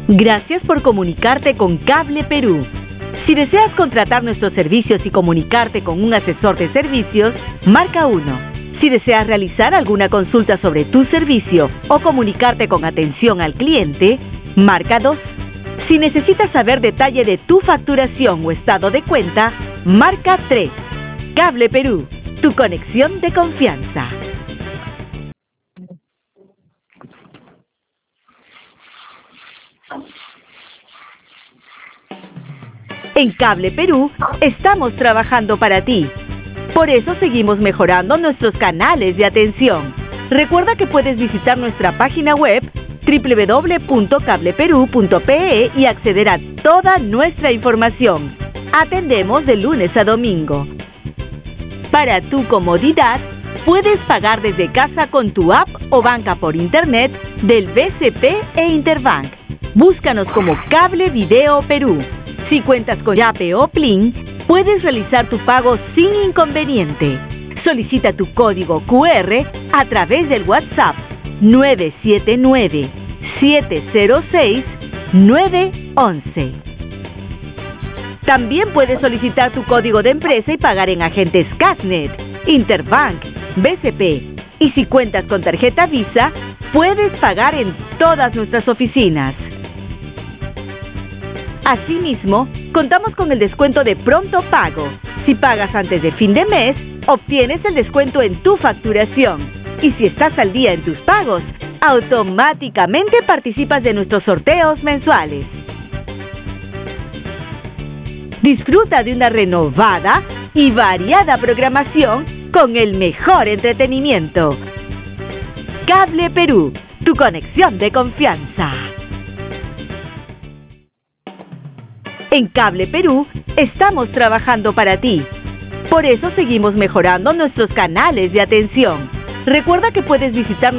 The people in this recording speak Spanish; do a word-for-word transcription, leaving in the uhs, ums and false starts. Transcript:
Gracias por comunicarte con Cable Perú. Si deseas contratar nuestros servicios y comunicarte con un asesor de servicios, marca uno. Si deseas realizar alguna consulta sobre tu servicio o comunicarte con atención al cliente, marca dos. Si necesitas saber detalle de tu facturación o estado de cuenta, marca tres. Cable Perú, tu conexión de confianza. En Cable Perú estamos trabajando para ti. Por eso seguimos mejorando nuestros canales de atención. Recuerda que puedes visitar nuestra página web doble u doble u doble u punto cable perú punto pe e y acceder a toda nuestra información. Atendemos de lunes a domingo. Para tu comodidad, puedes pagar desde casa con tu app o banca por internet del B C P e Interbank. Búscanos como Cable Video Perú. Si cuentas con Yape o Plin, puedes realizar tu pago sin inconveniente. Solicita tu código cu erre a través del WhatsApp nueve siete nueve, siete cero seis, nueve once. También puedes solicitar tu código de empresa y pagar en agentes Casnet, Interbank, B C P. Y si cuentas con tarjeta Visa, puedes pagar en todas nuestras oficinas. Asimismo, contamos con el descuento de pronto pago. Si pagas antes de fin de mes, obtienes el descuento en tu facturación. Y si estás al día en tus pagos, automáticamente participas de nuestros sorteos mensuales. Disfruta de una renovada y variada programación con el mejor entretenimiento. Cable Perú, tu conexión de confianza. En Cable Perú estamos trabajando para ti. Por eso seguimos mejorando nuestros canales de atención. Recuerda que puedes visitar